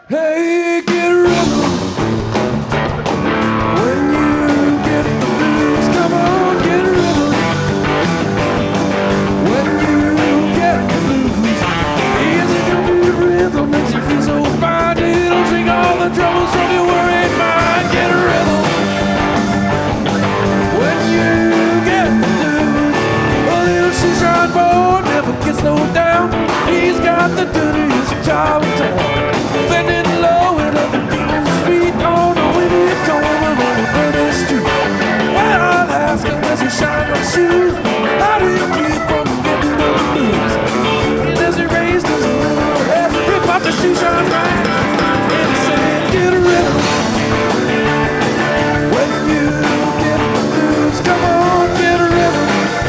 Hey, get a rhythm. When you get the blues, come on, get a rhythm. When you get the blues, easy to be rhythm makes you feel so fine. It'll take all the troubles from your worried mind. Get a rhythm. When you get the blues, a little shoeshine boy never gets no down. He's got the dirtiest job in town. Bending low and up people's feet on the windy corner on the dirty street. Well, I'll ask him, does he shine my shoes? How do you keep from getting the blues? Does he raise his little head, rip off the shoe shine right, and he said, get a rhythm. When you get the blues, come on, get a rhythm.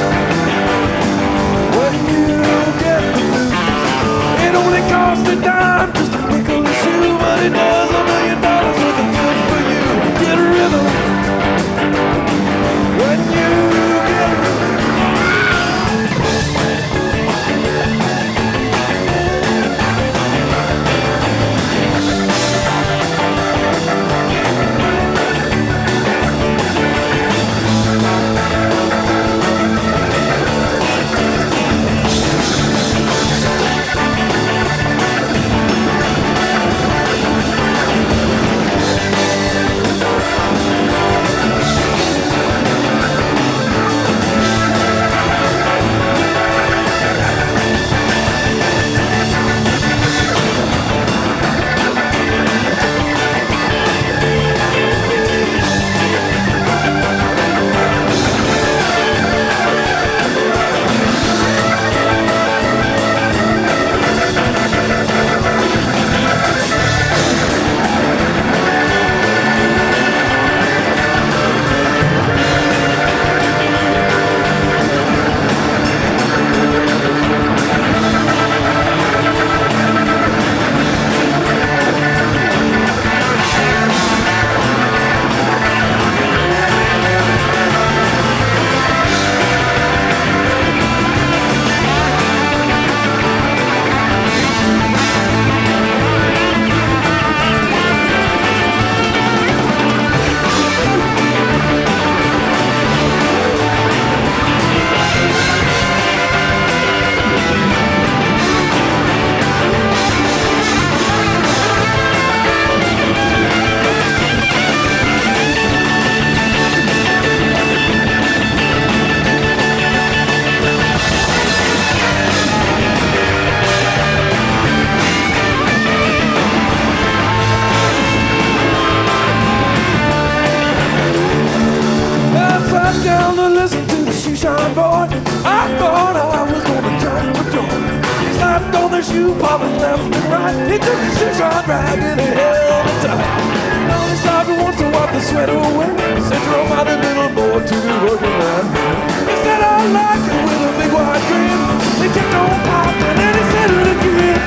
When you get the blues, it only costs a dime just to nickel a shoe, but it does $1 million worth of good for you. Get a rhythm. When you get a rhythm. Down to listen to the shoeshine boy. I thought I was gonna turn with joy. Slapped on the shoe, polish left and right. He took the shoeshine rag and he held it tight. He only stopped once to wipe the sweat away. Said, drove out a little boy to the working line. He said, I like it with a big white grin. He kept on popping and he said it again.